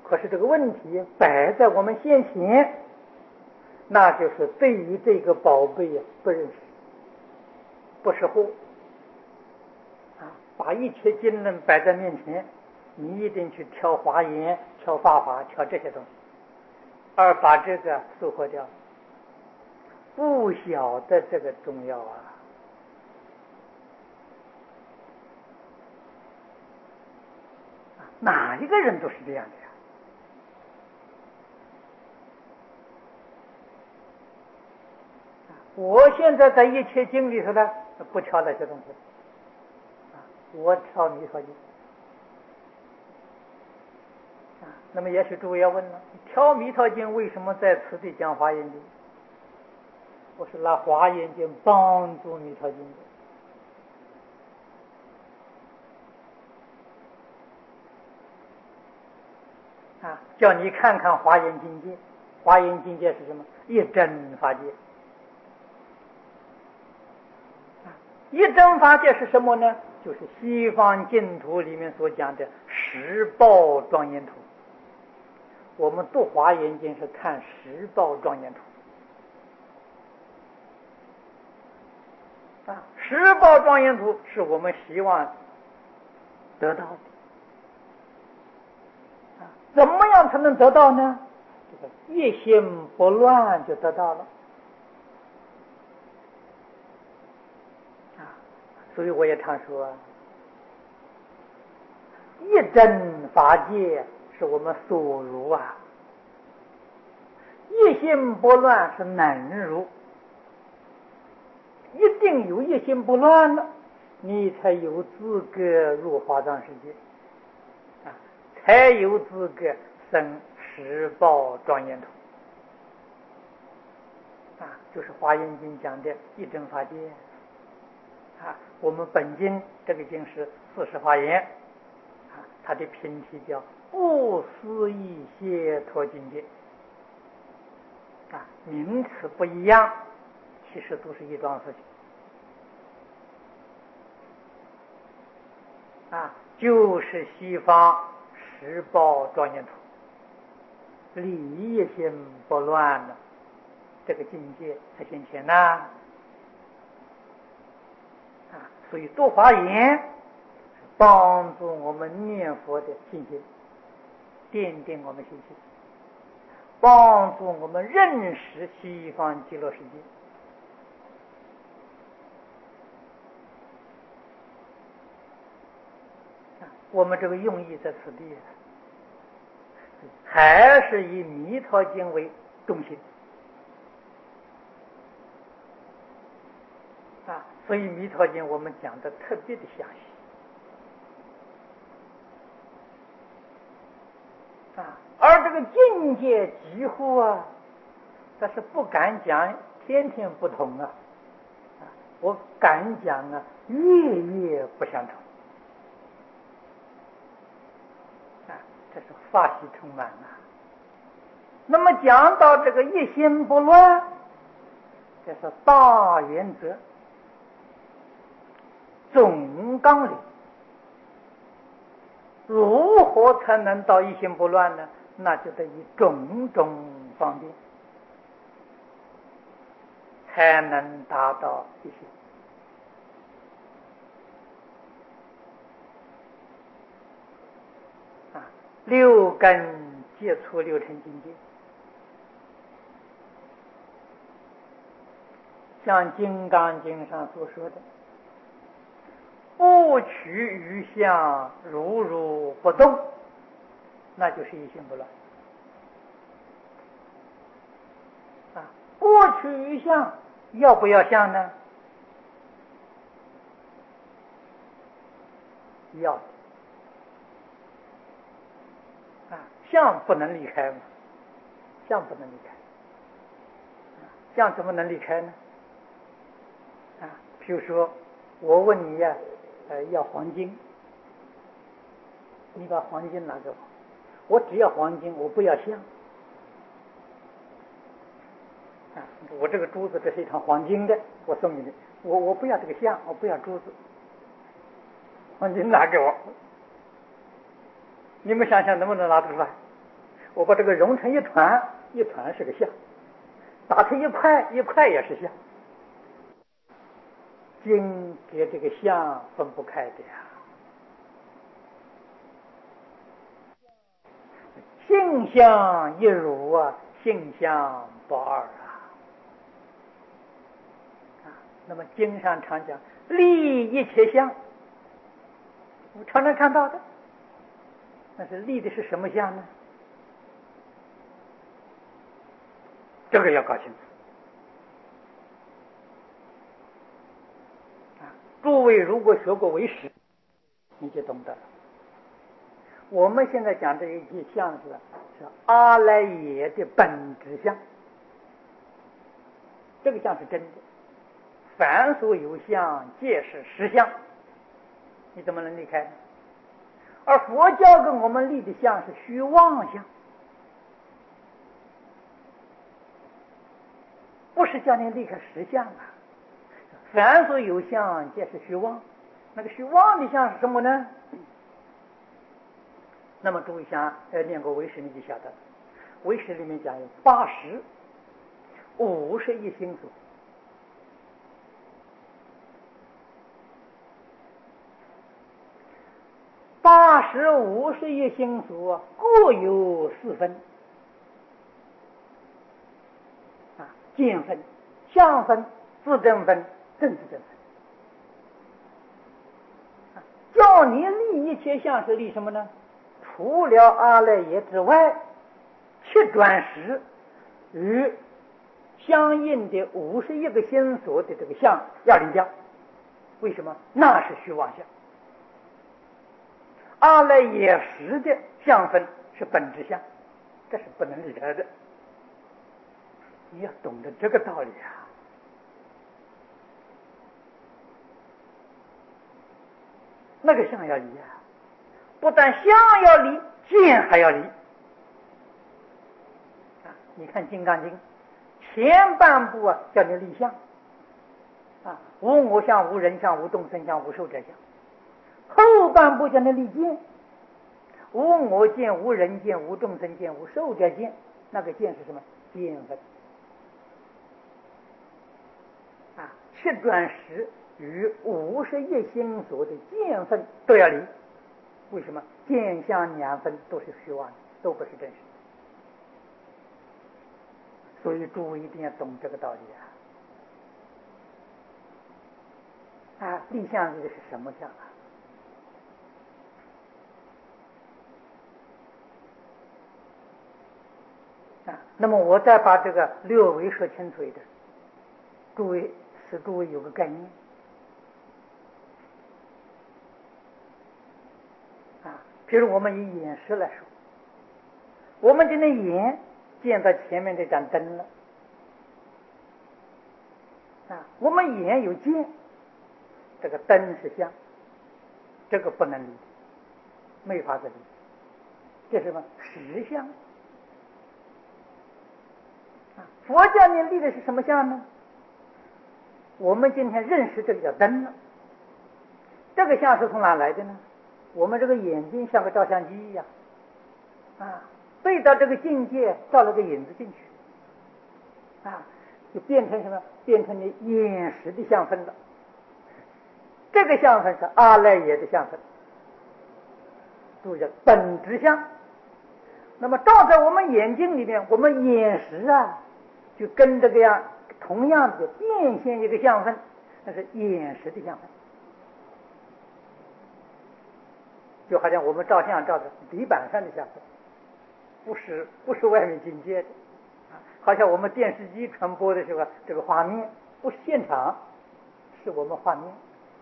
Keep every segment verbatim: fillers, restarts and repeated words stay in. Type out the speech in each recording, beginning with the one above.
可是这个问题摆在我们先前，那就是对于这个宝贝啊不认识，不识货啊，把一切经论摆在面前，你一定去挑华严、挑法华、挑这些东西，而把这个疏忽掉，不晓得这个重要啊。哪一个人都是这样的呀？我现在在一切经里头呢，不挑那些东西，我挑弥陀经。啊，那么也许诸位要问了，挑弥陀经为什么在此地讲华严经？我是拿华严经帮助弥陀经的。啊，叫你看看华严境界，华严境界是什么？一真法界。啊，一真法界是什么呢？就是西方净土里面所讲的十报庄严图。我们读华严经是看十报庄严图。啊，十报庄严图是我们希望得到的。怎么样才能得到呢？这个一心不乱就得到了啊！所以我也常说啊，一真法界是我们所如啊，一心不乱是能如，一定有一心不乱了，你才有资格入华藏世界啊，才有资格生十报庄严图啊，就是华严经讲的一真法界啊。我们本经这个经是四十华严啊，它的品题叫不思议解脱境界啊，名词不一样，其实都是一桩事情啊，就是西方十报庄严图。理一心不乱了，这个境界才现前呐！啊，所以读华严帮助我们念佛的信心，奠定我们信心，帮助我们认识西方极乐世界。啊，我们这个用意在此地。还是以弥陀经为中心啊，所以弥陀经我们讲的特别的详细啊，而这个境界几乎啊，但是不敢讲天天不同啊，啊，我敢讲啊，月月不相同啊，这是法喜充满啊。那么讲到这个一心不乱，这是大原则、总纲领。如何才能到一心不乱呢？那就得以种种方便才能达到一心。啊，六根接触六尘境界，像《金刚经》上所说的，不取于相，如如不动，那就是一心不乱啊。不取于相，要不要相呢？要啊，相不能离开嘛，相不能离开，相怎么能离开呢？啊，譬如说，我问你呀、啊，呃，要黄金，你把黄金拿给我，我只要黄金，我不要相。啊，我这个珠子这是一条黄金的，我送给你，我我不要这个相，我不要珠子，黄金拿给我。你们想想能不能拿得出来？ 我把这个融成一团，一团是个相；打成一块，一块也是相。经跟这个相分不开的呀。性相一如啊，性相不二啊。啊，那么经上常讲立一切相，我常常看到的，那是立的是什么相呢？这个要搞清楚。啊，诸位如果学过唯识，你就懂得了。我们现在讲这一些相是是阿赖耶的本质相，这个相是真的。凡所有相，皆是实相，你怎么能离开呢？而佛教跟我们立的相是虚妄相，不是叫你离开实相啊。凡所有相，皆是虚妄。那个虚妄的相是什么呢？那么注意想，呃，念过唯识你就晓得了。唯识里面讲有八十、五十一心所。八十、五十一心所各有四分啊，见分、相分、自证分、正自证分。啊，叫你立一切相是立什么呢？除了阿赖耶之外，七转识与相应的五十一个心所的这个相要离掉。为什么？那是虚妄相。阿赖耶识的相分是本质相，这是不能离开的。你要懂得这个道理啊。那个相要离啊，不但相要离，见还要离。啊，你看《金刚经》前半部啊，叫你立相啊，无我相、无人相、无众生相、无寿者相。后半部叫你立见，无我见、无人见、无众生见、无寿者见。那个见是什么？见分啊，七转识与五十一心所的见分都要离。为什么？见相两分都是虚妄的，都不是真实的。所以诸位一定要懂这个道理啊！啊，立相立的是什么相啊？啊，那么我再把这个略微说清楚一点，诸位使诸位有个概念啊。比如我们以眼识来说，我们今天眼见到前面这盏灯了啊，我们眼有见，这个灯是相，这个不能离，没法子离，这是什么？实相啊。佛教你立的是什么相呢？我们今天认识这个叫灯了，这个相是从哪来的呢？我们这个眼睛像个照相机一样啊，对到这个境界照了个影子进去啊，就变成什么？变成你眼识的相分了。这个相分是阿赖耶的相分，注意本质相。那么照在我们眼睛里面，我们眼识啊，就跟这个样同样的变现一个相分，那是眼识的相分。就好像我们照相照的底板上的相分，不是不是外面境界的啊。好像我们电视机传播的时候，这个画面不是现场，是我们画面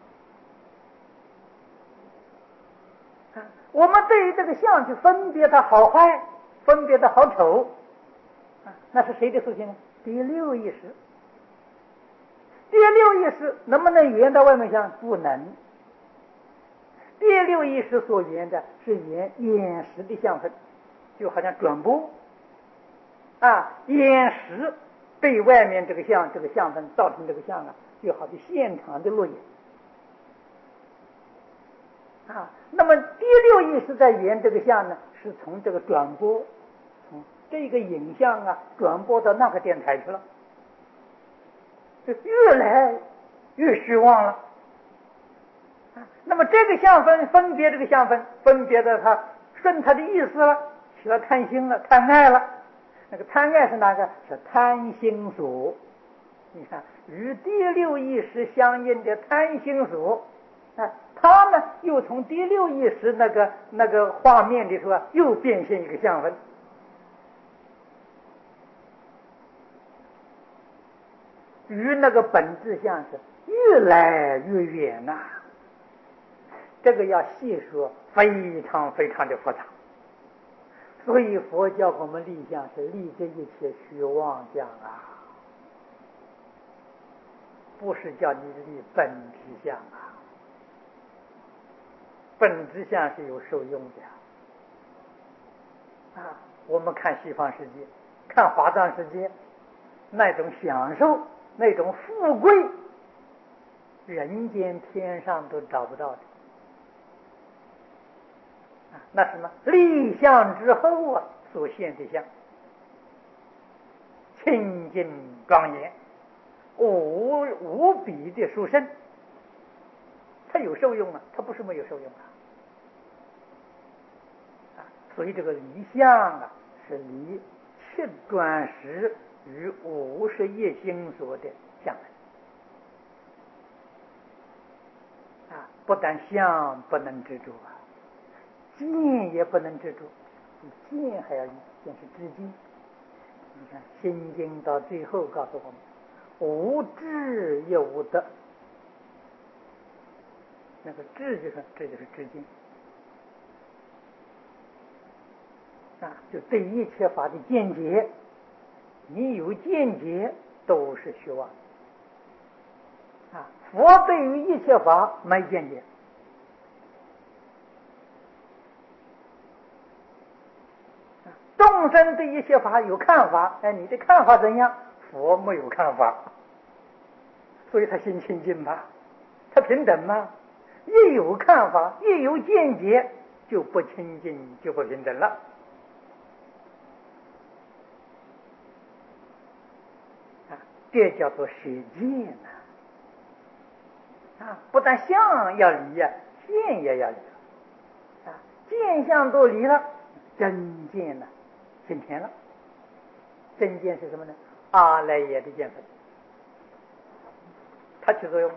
啊。我们对于这个相去分别它好坏，分别它好丑啊，那是谁的属性呢？第六意识。第六意识能不能圆到外面相？不能。第六意识所圆的是圆眼识的相分，就好像转播啊，眼识对外面这个相这个相分造成这个相啊，就好比现场的录影啊。那么第六意识在圆这个相呢，是从这个转播，从这个影像啊转播到那个电台去了，就越来越虚妄了。那么这个相分分别，这个相分分别的他顺他的意思了，起了贪心了，贪爱了。那个贪爱是哪个？是贪心所。你看，与第六意识相应的贪心所啊，他呢又从第六意识那个那个画面里头啊，又变现一个相分，与那个本质相是越来越远呐、啊。这个要细说，非常非常的复杂。所以佛教我们立相是立这一切虚妄相啊，不是叫你立本质相啊。本质相是有受用的啊。我们看西方世界，看华藏世界，那种享受，那种富贵，人间天上都找不到的。那什么立相之后啊所现的相，清净庄严，无无比的殊胜，它有受用啊，它不是没有受用啊。啊，所以这个离相啊，是离七转识与五十一心所的相分啊，不但相不能执着啊，见也不能执着，见还要见是知见。你看《心经》到最后告诉我们，无智也无得。那个智就是这就是知见啊，就对一切法的见解，你有见解都是虚妄啊。佛对于一切法没见解。众生对一切法有看法，哎，你的看法怎样？佛没有看法，所以他心清净嘛，他平等嘛。一有看法，一有见解，就不清净，就不平等了。啊，这叫做舍见呐！啊，不但相要离呀、啊，见也要离了。啊，见相都离了，真见呢？现前了。真见是什么呢？阿赖耶的见分，它起作用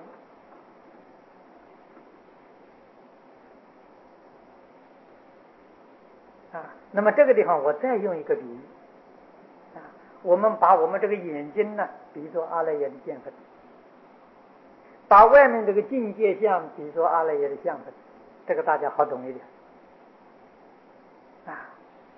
啊。那么这个地方我再用一个比喻啊，我们把我们这个眼睛呢比作阿赖耶的见分，把外面这个境界相比作阿赖耶的相分，这个大家好懂一点啊。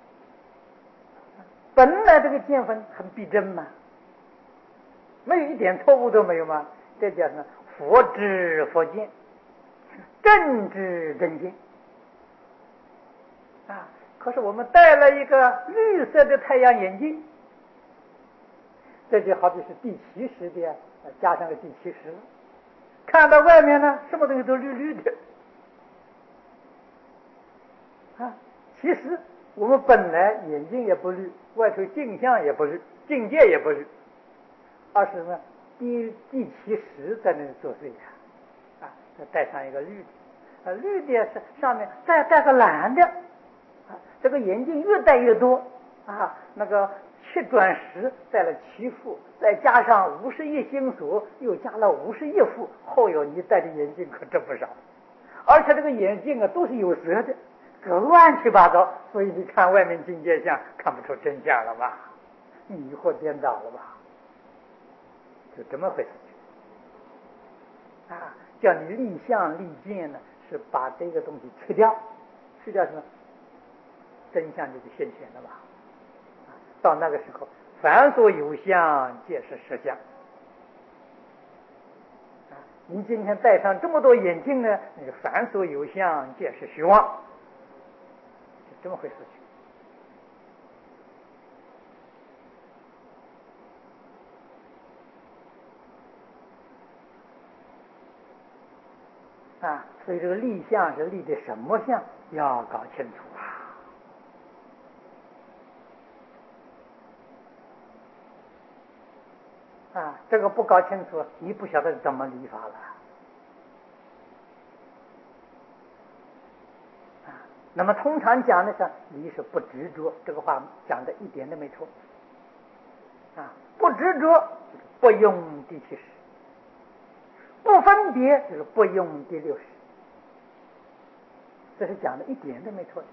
本来这个见分很逼真嘛，没有一点错误都没有嘛，这叫什么？佛知佛见，正知正见啊。可是我们戴了一个绿色的太阳眼镜，这就好比是第七识的，加上个第七识了，看到外面呢，什么东西都绿绿的啊。其实我们本来眼睛也不绿，外头镜像也不绿，境界也不绿，而是什么？第第七识在那里作祟呀，啊，再带上一个绿的，啊，绿的是上面再带个蓝的，啊，这个眼镜越戴越多，啊，那个七转识带了七副，再加上五十一心所，又加了五十一副，后有你戴的眼镜可真不少，而且这个眼镜啊都是有色的，可乱七八糟，所以你看外面境界相看不出真相了吧？迷惑颠倒了吧？就这么回事啊！叫你立相立见呢，是把这个东西去掉，去掉什么？真相就是现前了吧？啊，到那个时候，凡所有相，皆是实相。啊，你今天戴上这么多眼镜呢，那个凡所有相，皆是虚妄，就这么回事情。啊，所以这个立相是立的什么相，要搞清楚啊！ 啊，这个不搞清楚，你不晓得怎么理法了。啊，那么通常讲的是你是不执着，这个话讲的一点都没错。啊，不执着就是不用第七识，不分别就是不用第六识，这是讲的一点都没错的。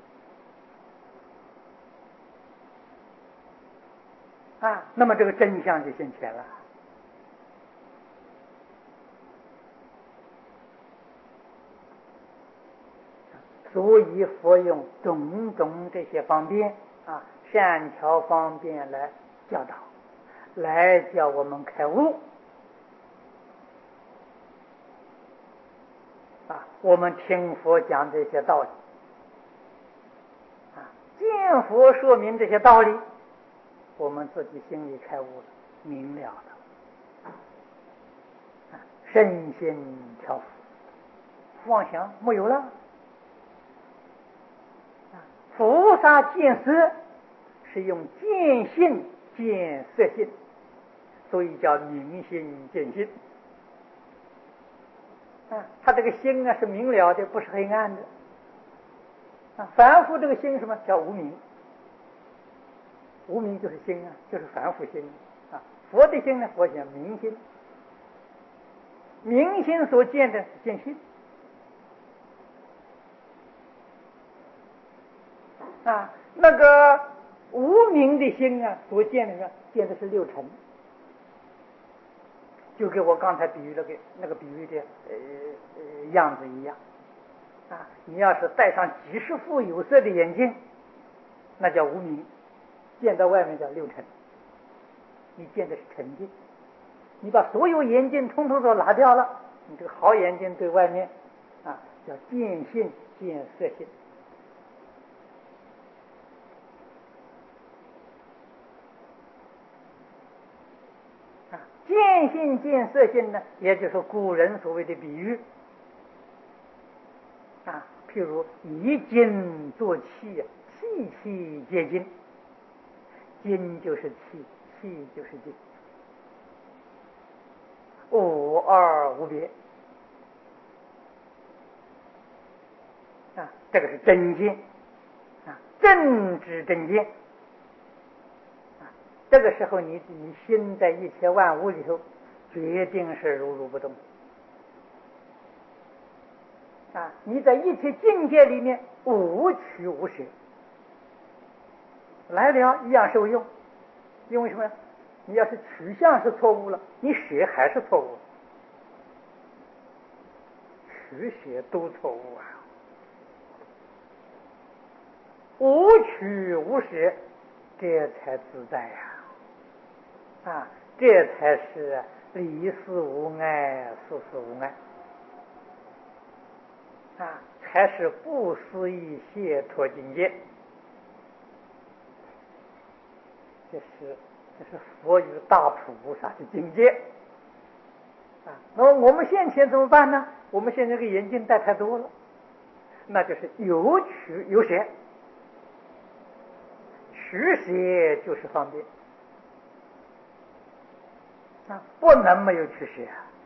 啊，那么这个真相就现前了。所以佛用种种这些方便啊，善巧方便来教导，来叫我们开悟。啊，我们听佛讲这些道理，啊，见佛说明这些道理，我们自己心里开悟了，明了了，啊，身心调伏，妄想没有了。啊，菩萨见色是用见性见色性，所以叫明心见性。啊，他这个心啊是明了的，不是黑暗的。啊，凡夫这个心什么叫无明？无明就是心啊，就是凡夫心啊。佛的心呢，我讲明心，明心所见的是见性。啊，那个无明的心啊，所见的呢，见的是六尘。就跟我刚才比喻那个那个比喻的呃呃样子一样，啊，你要是戴上几十副有色的眼镜，那叫无明，见到外面叫六尘，你见的是尘境。你把所有眼镜通通都拿掉了，你这个好眼镜对外面啊叫见性见色性。见性见色性呢，也就是古人所谓的比喻啊，譬如以金作器，器器皆金，金就是器，器就是金，无二无别啊，这个是真见啊，正知真见。这个时候你你心在一切万物里头，决定是如如不动啊！你在一切境界里面无取无舍，来了一样受用。因为什么呀？你要是取向是错误了，你舍还是错误，取舍都错误啊！无取无舍，这才自在呀！啊，这才是离事无碍，事事无碍啊，才是不思议解脱境界。这是这是佛与大菩萨的境界啊。那么我们现前怎么办呢？我们现在这个眼镜戴太多了，那就是有取有舍，取舍就是方便。啊，不能没有取舍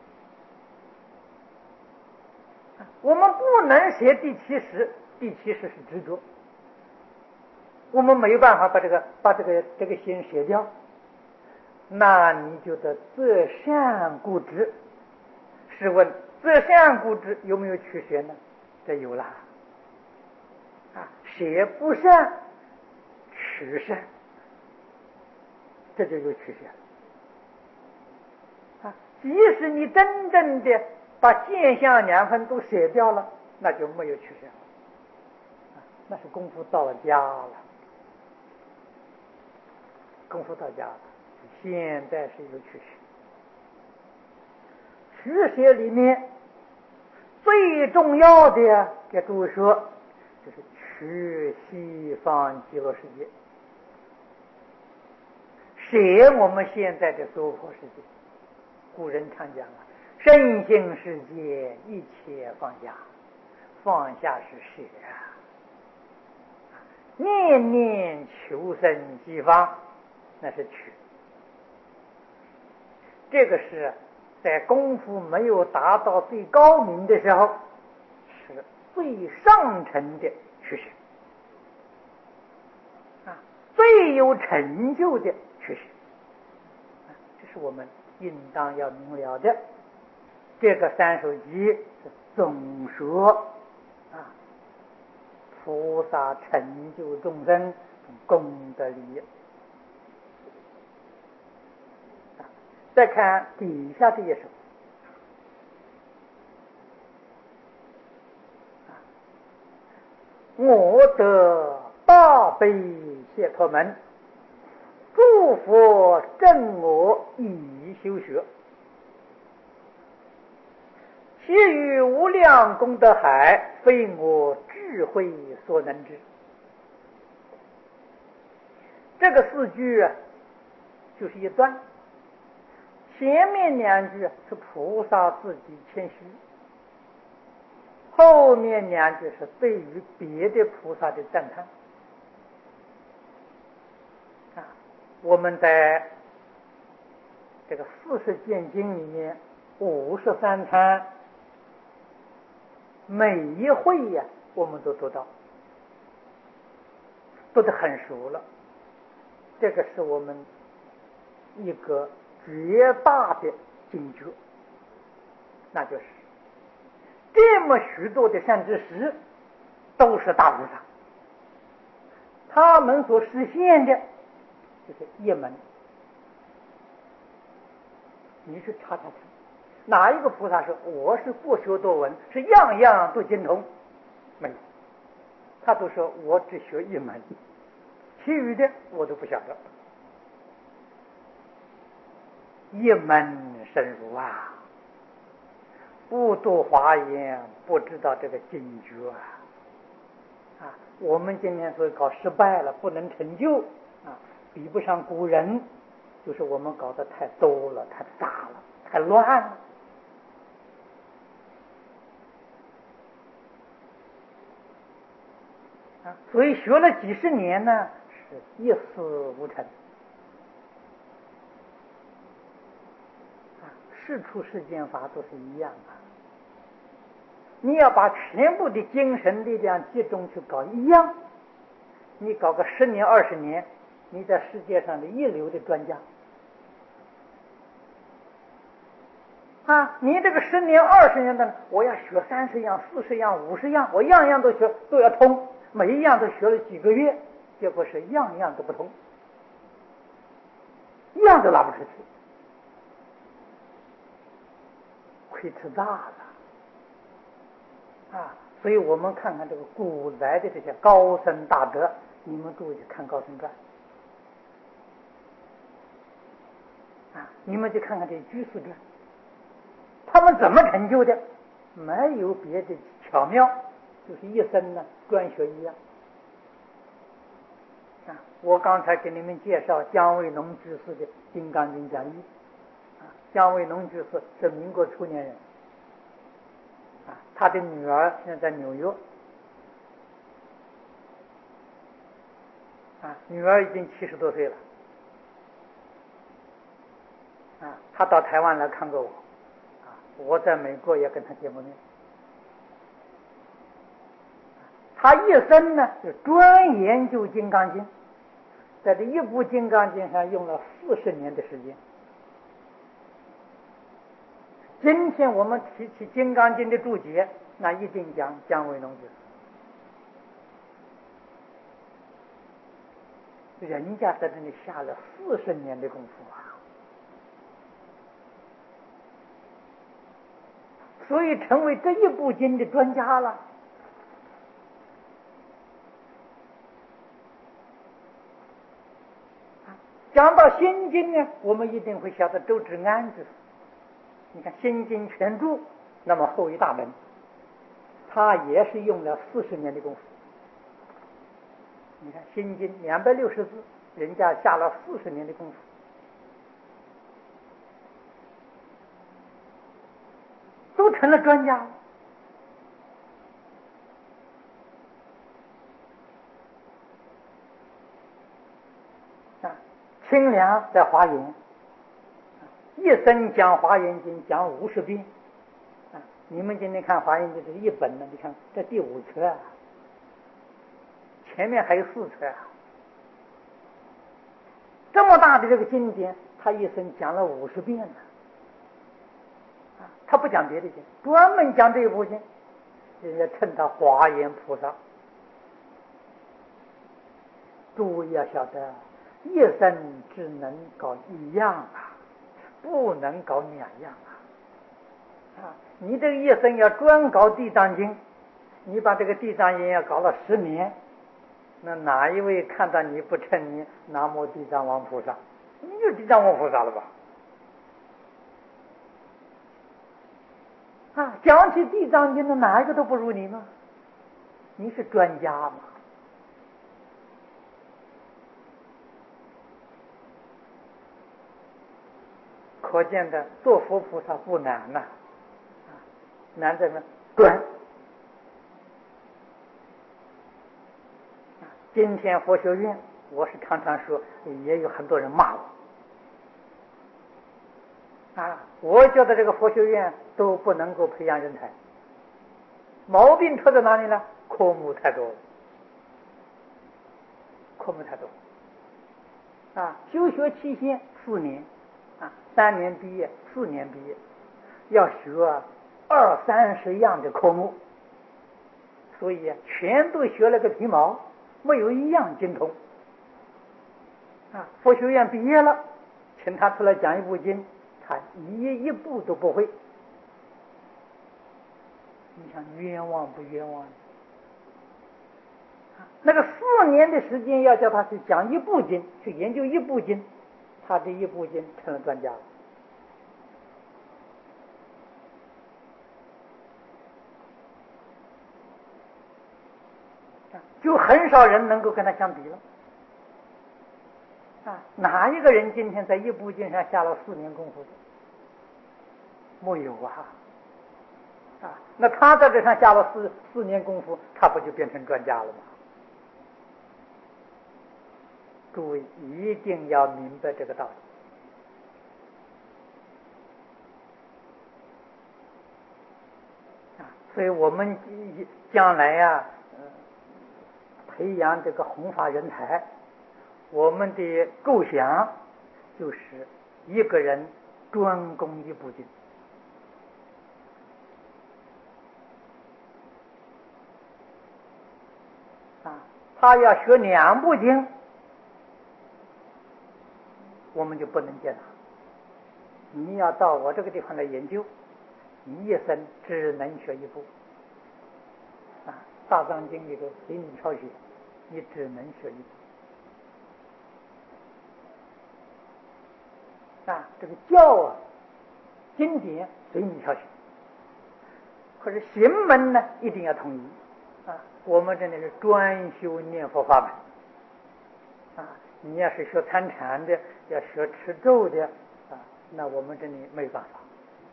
啊！我们不能舍第七识，第七识是执着，我们没有办法把这个把这个这个心舍掉，那你就得择善固执。试问择善固执有没有取舍呢？这有了啊！舍不善，取善，这就有取舍了。即使你真正的把见相两分都舍掉了，那就没有取舍了，那是功夫到家了，功夫到家了。现在是有取舍，取舍里面最重要的，给诸位说，就是取西方极乐世界，舍我们现在的娑婆世界。古人常讲啊，身心世界一切放下，放下是舍啊，念念求生西方，那是取这个是在功夫没有达到最高明的时候，是最上乘的学习啊，最有成就的学习啊，这是我们应当要明了的。这个三首集是总说啊，菩萨成就众生功德利益。再看底下这一首，我得大悲解脱门，诸佛正我以修学，其余无量功德海，非我智慧所能知。这个四句啊，就是一段。前面两句是菩萨自己谦虚，后面两句是对于别的菩萨的赞叹啊。我们在这个四十见经里面，五十三参每一会呀、啊，我们都读到，读得很熟了。这个是我们一个绝大的警觉，那就是这么许多的善知识都是大菩萨，他们所实现的就是一门。你去查查看，哪一个菩萨说我是不学多闻，是样样都精通？没有，他都说我只学一门，其余的我都不晓得。一门深入啊，不读华严不知道这个警觉啊！啊，我们今天所以搞失败了，不能成就啊，比不上古人，就是我们搞得太多了，太杂了，太乱了啊！所以学了几十年呢，是一事无成。事出世间法都是一样啊！你要把全部的精神力量集中去搞一样，你搞个十年二十年，你在世界上的一流的专家啊！你这个十年二十年的，我要学三十样、四十样、五十样，我样样都学，都要通，每一样都学了几个月，结果是样样都不通，一样都拿不出去。亏吃大了啊！所以我们看看这个古来的这些高僧大德，你们注意看高僧传啊，你们去看看这居士传，他们怎么成就的？没有别的巧妙，就是一生呢专学一样啊。我刚才给你们介绍姜维农居士的《金刚经》讲义。姜维农居士是民国初年人啊，他的女儿现在在纽约啊，女儿已经七十多岁了啊，他到台湾来看过我啊，我在美国也跟他见过面。他一生呢就专研究《金刚经》，在这一部《金刚经》上用了四十年的时间。今天我们提起《金刚经》的注解，那一定讲姜维农居士，人家在这里下了四十年的功夫啊，所以成为这一部经的专家了。讲到心经呢，我们一定会晓得周至安之。你看《心经全注》那么厚一大本，他也是用了四十年的功夫。你看《心经》两百六十字，人家下了四十年的功夫，都成了专家了。啊，清凉在华严，一一生讲华严经讲五十遍啊！你们今天看华严经这一本呢，你看这第五册啊，前面还有四册啊，这么大的这个经典，他一生讲了五十遍呢。啊，他不讲别的经，专门讲这一部经，人家称他华严菩萨。诸位要晓得，一生只能搞一样啊，不能搞两样啊！啊，你这个一生要专搞地藏经，你把这个地藏经要搞了十年，那哪一位看到你不称你南无地藏王菩萨？你就地藏王菩萨了吧？啊，讲起地藏经的哪一个都不如你吗？你是专家嘛？可见的做佛菩萨不难呐、啊，难在呢专。今天佛学院，我是常常说，也有很多人骂我啊，我觉得这个佛学院都不能够培养人才，毛病出在哪里呢？科目太多了，科目太多啊，修学期限四年。啊，三年毕业，四年毕业，要学二三十样的科目，所以全都学了个皮毛，没有一样精通。啊，佛学院毕业了，请他出来讲一部经，他一一步都不会。你想冤枉不冤枉？啊，那个四年的时间要叫他去讲一部经，去研究一部经。他这一部经成了专家了，就很少人能够跟他相比了。啊，哪一个人今天在一部经上下了四年功夫的？没有啊！啊，那他在这上下了四四年功夫，他不就变成专家了吗？诸位一定要明白这个道理。所以我们将来呀、啊呃，培养这个弘法人才，我们的构想就是一个人专攻一部经啊，他要学两部经，我们就不能见他。你要到我这个地方来研究，你一生只能学一部啊，大藏经里头随你挑选，你只能学一部啊。这个教啊，经典随你挑选，可是行门呢一定要统一啊。我们这里是专修念佛法门啊，你要是学参禅的，要学持咒的啊，那我们这里没办法。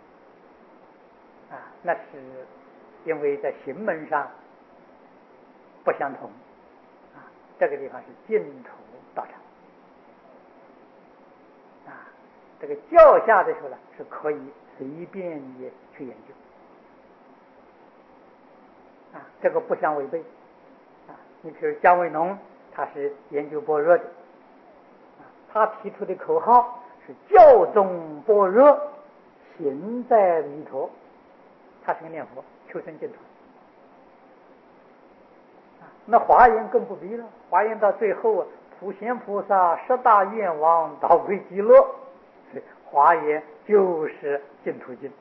啊，那是因为在行门上不相同啊，这个地方是净土道场啊，这个教下的时候呢是可以随便也去研究啊，这个不相违背啊。你比如姜维农，他是研究般若的啊，他提出的口号是教中般若，行在弥陀。他是个念佛，求生净土。啊，那华严更不必了，华严到最后啊，普贤菩萨十大愿王导归极乐，所以华严就是净土经。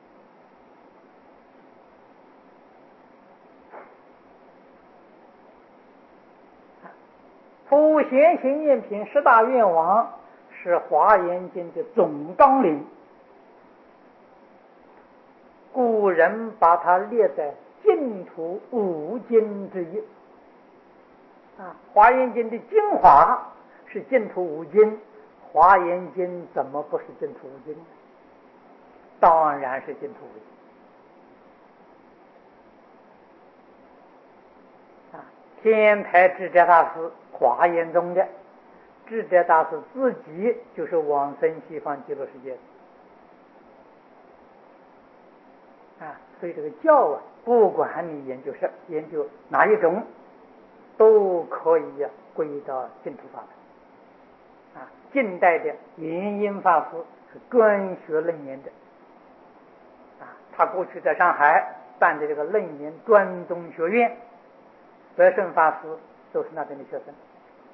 普贤行愿品十大愿王是华严经的总纲领。古人把它列在净土五经之一啊，华严经的精华是净土五经，华严经怎么不是净土五经？当然是净土五经啊。天台智者大师华严宗的，智者大师自己就是往生西方极乐世界的啊，所以这个教啊，不管你研究什研究哪一种，都可以呀、啊、归到净土法门。啊，近代的圆音法师是专学楞严的。啊，他过去在上海办的这个楞严专宗学院，德胜法师都是那边的学生。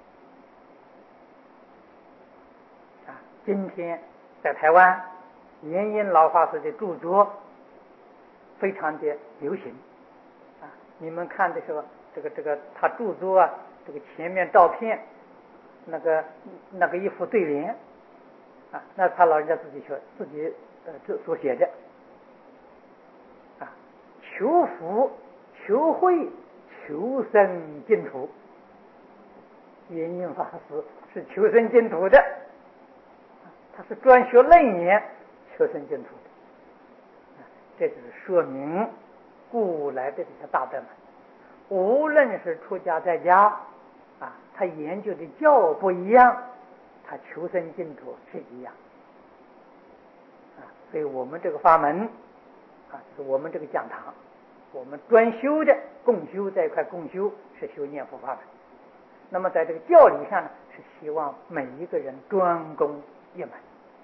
啊，今天在台湾圆音老法师的著作非常的流行。啊，你们看的时候，这个这个他著作啊，这个前面照片那个那个一副对联啊，那他老人家自己学自己呃所写的。啊，求福求慧求生净土，圆音法师是求生净土的，他是专学楞严求生净土的。这就是说明古来的这些大德们，无论是出家在家啊，他研究的教不一样，他求生净土是一样。啊，所以我们这个法门啊，就是我们这个讲堂，我们专修的共修这一块共修是修念佛法门。那么在这个教理上呢，是希望每一个人专攻一门。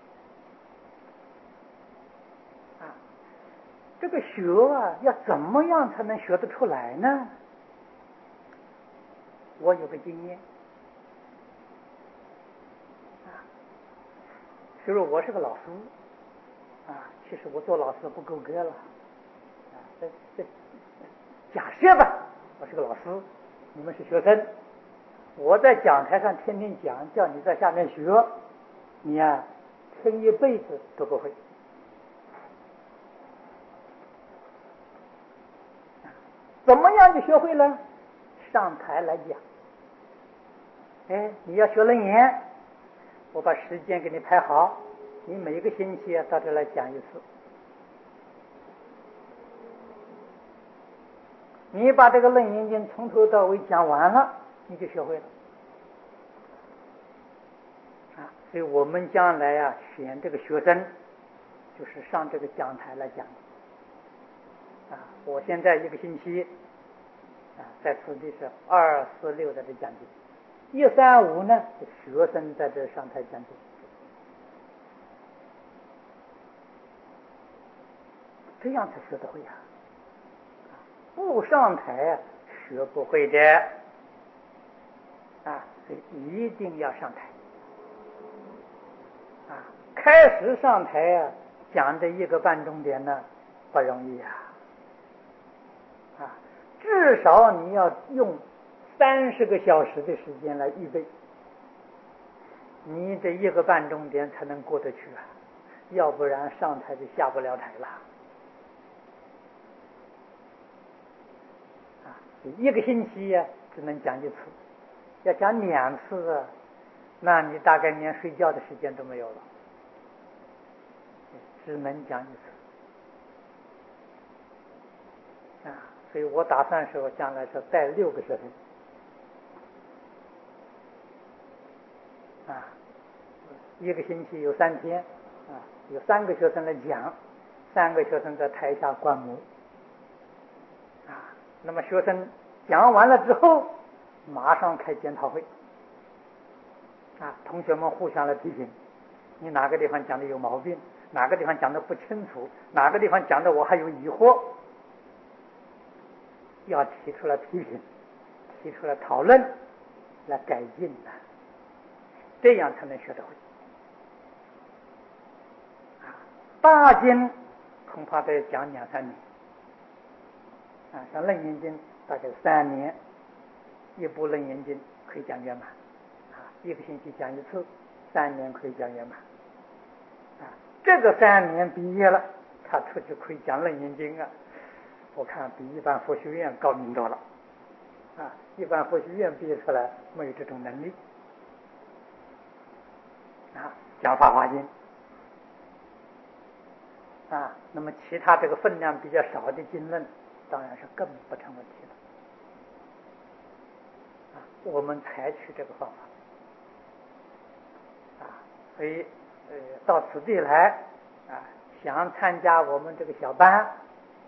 啊，这个学啊，要怎么样才能学得出来呢？我有个经验。啊，比如我是个老师。啊，其实我做老师不够格了。啊，这这假设吧，我是个老师，你们是学生，我在讲台上天天讲，叫你在下面学，你呀、啊、听一辈子都不会。怎么样就学会了？上台来讲。哎，你要学楞严，我把时间给你排好，你每个星期到这来讲一次。你把这个楞严经从头到尾讲完了，你就学会了。啊，所以我们将来啊选这个学生，就是上这个讲台来讲。啊，我现在一个星期啊在此地是二四六在这讲经，一三五呢学生在这上台讲经。这样才学得会啊！不上台啊，学不会的啊！所以一定要上台啊！开始上台啊，讲这一个半钟点呢，不容易啊！啊，至少你要用三十个小时的时间来预备，你这一个半钟点才能过得去啊！要不然上台就下不了台了。一个星期呀、啊，只能讲一次，要讲两次啊，那你大概连睡觉的时间都没有了，只能讲一次啊。所以我打算说，将来是带六个学生啊，一个星期有三天啊，有三个学生来讲，三个学生在台下观摩啊。那么学生讲完了之后，马上开检讨会啊，同学们互相来批评，你哪个地方讲的有毛病，哪个地方讲的不清楚，哪个地方讲的我还有疑惑，要提出来批评，提出来讨论，来改进的，这样才能学得会啊。大经恐怕得讲两三年啊，像楞严经大概三年，一部楞严经可以讲圆满啊，一个星期讲一次，三年可以讲圆满啊。这个三年毕业了，他出去可以讲楞严经啊，我看比一般佛学院高明多了啊。一般佛学院毕业出来没有这种能力啊，讲法华经啊，那么其他这个分量比较少的经论，当然是更不成问题了啊。我们采取这个方法啊，所以呃到此地来啊，想参加我们这个小班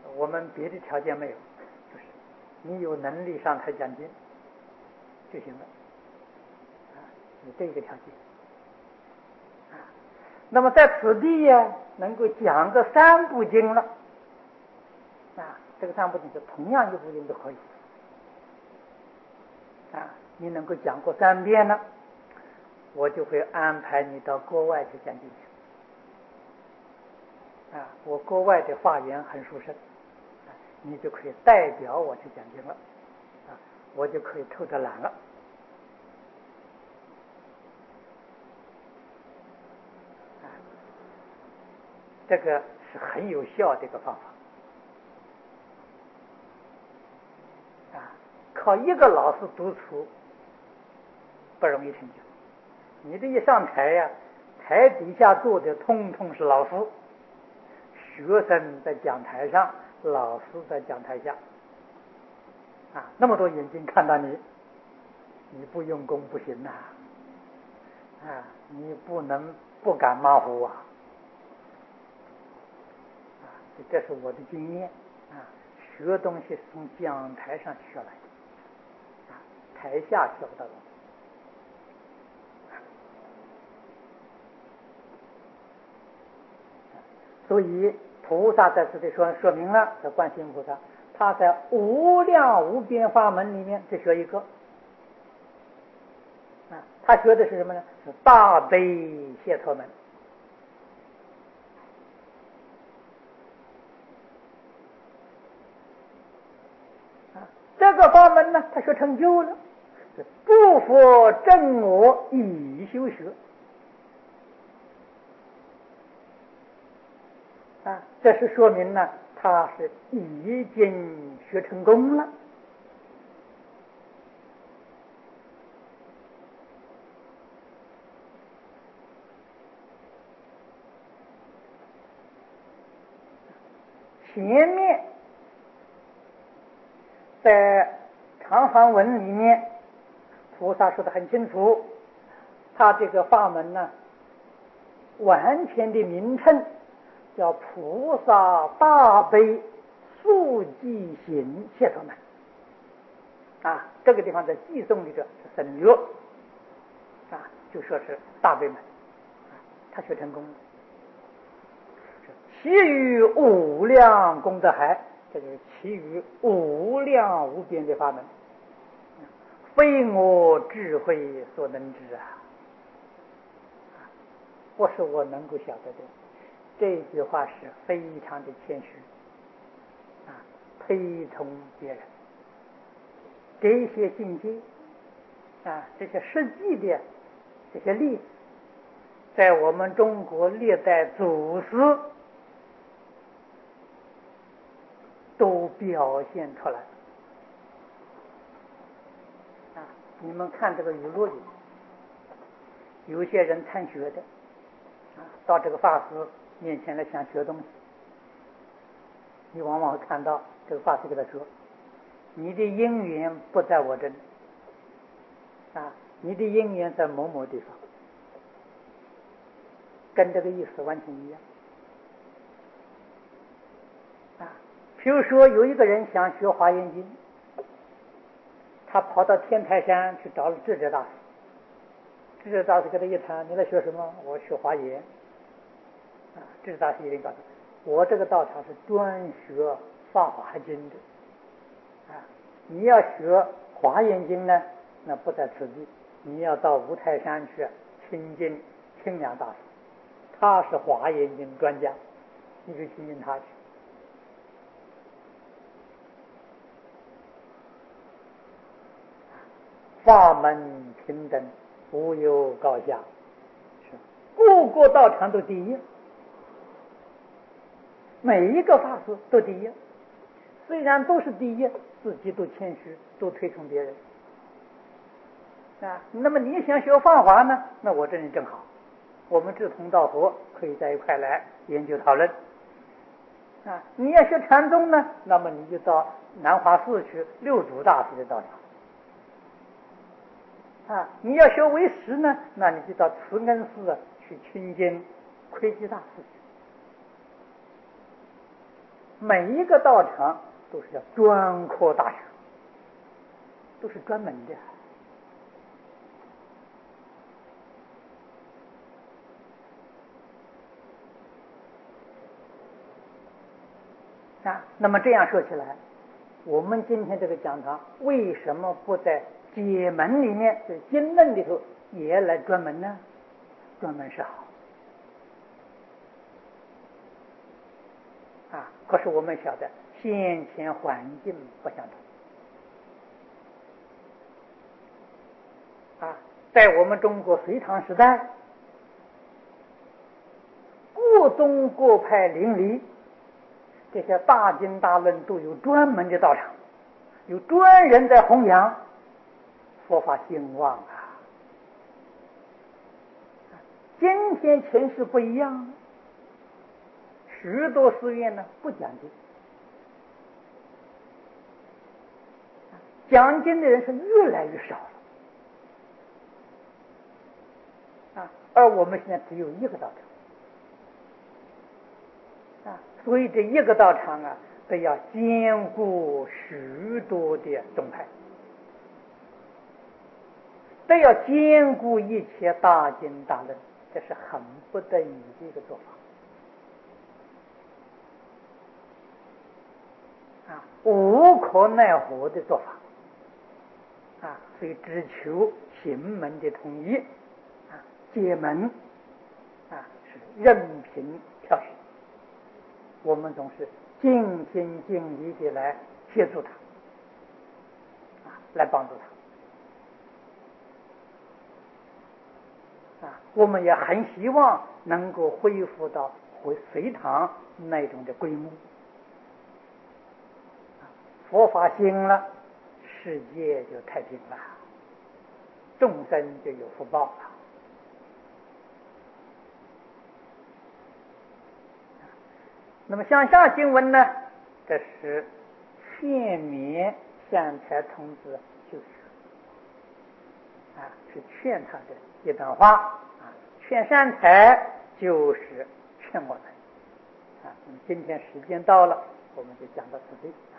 我们别的条件没有，就是你有能力上台讲经就行了，啊，有这个条件。啊，那么在此地呀，能够讲个三部经了，啊，这个三部经是同样一部经都可以，啊，你能够讲过三遍了，我就会安排你到国外去讲经去。啊，我国外的法源很殊胜，啊，你就可以代表我去讲经了，啊，我就可以偷着懒了。啊，这个是很有效的一个方法。啊，靠一个老师督促不容易成就。你这一上台呀，台底下坐的通通是老师，学生在讲台上，老师在讲台下，啊，那么多眼睛看到你，你不用功不行呐，啊，你不能不敢马虎啊，啊，这是我的经验啊，学东西是从讲台上学来的，啊，台下学不到东西。所以菩萨在这里说说明了，这观世音菩萨他在无量无边法门里面只学一个，啊，他学的是什么呢？是大悲解脱门。啊，这个法门呢，他学成就了，不佛正我以修学。啊，这是说明呢，他是已经学成功了。前面在长行文里面，菩萨说得很清楚，他这个法门呢，完全的名称叫菩萨大悲速记行解脱门。啊，这个地方在偈颂里头是省略，啊，就说是大悲门，啊，他学成功了。其余无量功德海，这就是其余无量无边的法门，非我智慧所能知啊，不是我能够晓得的。这句话是非常的谦虚啊，推崇别人。这些境界啊，这些实际的这些例子，在我们中国历代祖师都表现出来啊！你们看这个语录里，有些人参学的啊，到这个法师面前来想学东西，你往往会看到这个法师给他说：“你的因缘不在我这里啊，你的因缘在某某地方。”跟这个意思完全一样啊。比如说有一个人想学华严经，他跑到天台山去找了智者大师，智者大师跟他一谈：“你来学什么？”“我学华严。”啊，智者大师一定告诉他：“我这个道场是专学法华经的啊，你要学华严经呢，那不在此地，你要到五台山去亲近清凉大师，他是华严经专家，你就亲近他去。”法门平等，无有高下，是个个道场都第一，每一个法师都第一。虽然都是第一，自己都谦虚，都推崇别人啊。那么你想学法华呢？那我这里正好，我们志同道合，可以在一块来研究讨论啊。你要学禅宗呢，那么你就到南华寺去六祖大师的道场。啊，你要学为师呢，那你就到慈恩寺去亲近窥基大师去。 每一个道场都是叫专科大学，都是专门的。啊，那么这样说起来，我们今天这个讲堂为什么不在解门里面，在经论里头也来专门呢？专门是好啊，可是我们晓得先前环境不相同啊，在我们中国隋唐时代，各宗各派邻里，这些大经大论都有专门的道场，有专人在弘扬，佛法兴旺啊。今天情势不一样，许多寺院呢不讲经，讲经的人是越来越少了啊，而我们现在只有一个道场啊，所以这一个道场啊，得要兼顾许多的宗派，都要兼顾一切大经大论，这是很不得已的一个做法啊，无可奈何的做法啊，所以只求行门的统一啊，解门啊是任凭挑选，我们总是尽心尽力的来协助他啊，来帮助他啊，我们也很希望能够恢复到回隋唐那种的规模。佛法兴了，世界就太平了，众生就有福报了。那么向下经文呢，这是劝勉善财童子修学啊，是劝他的一段话啊。劝善财就是劝我们啊。那么今天时间到了，我们就讲到此地。